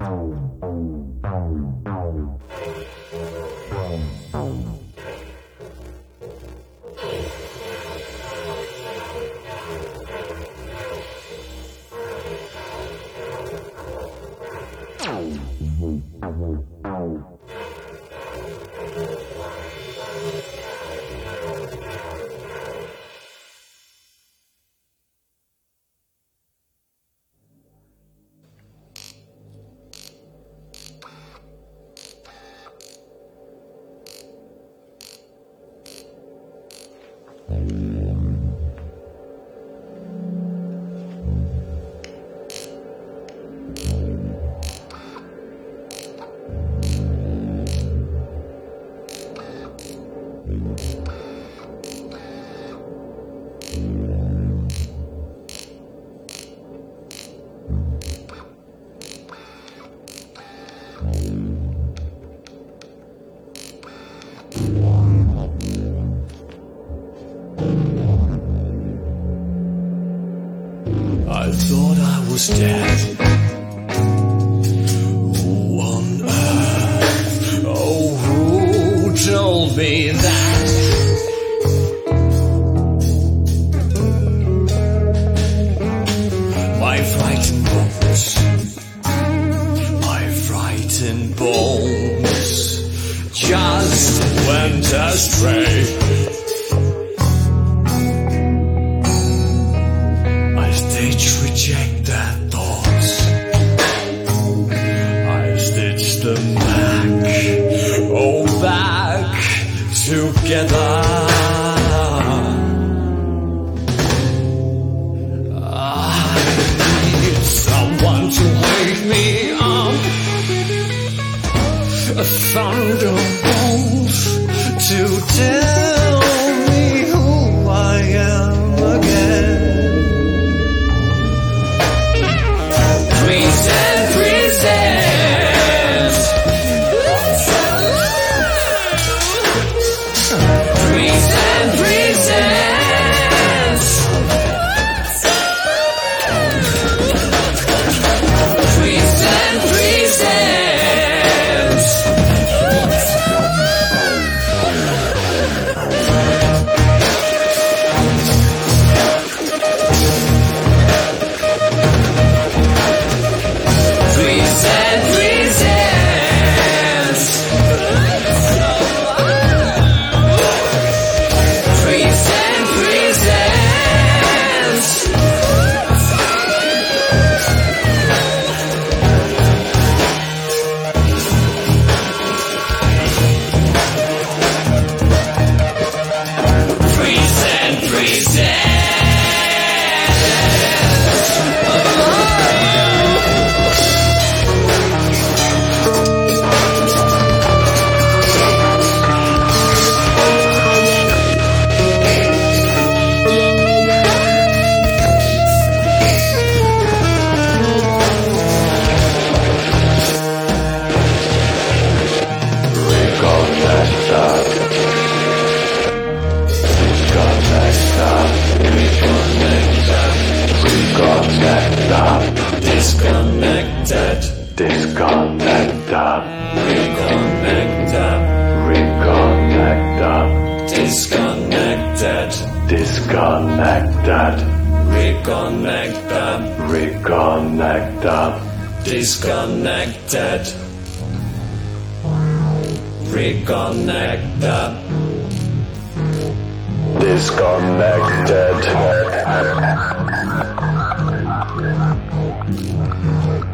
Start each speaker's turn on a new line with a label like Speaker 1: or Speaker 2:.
Speaker 1: I thought I was dead. Who on earth? Oh, who told me that? My frightened bones just went astray. Reject their thoughts. I stitched them back, oh back together. I need someone to wake me up, a thunderbolt to tell me who I am again.
Speaker 2: Disconnected.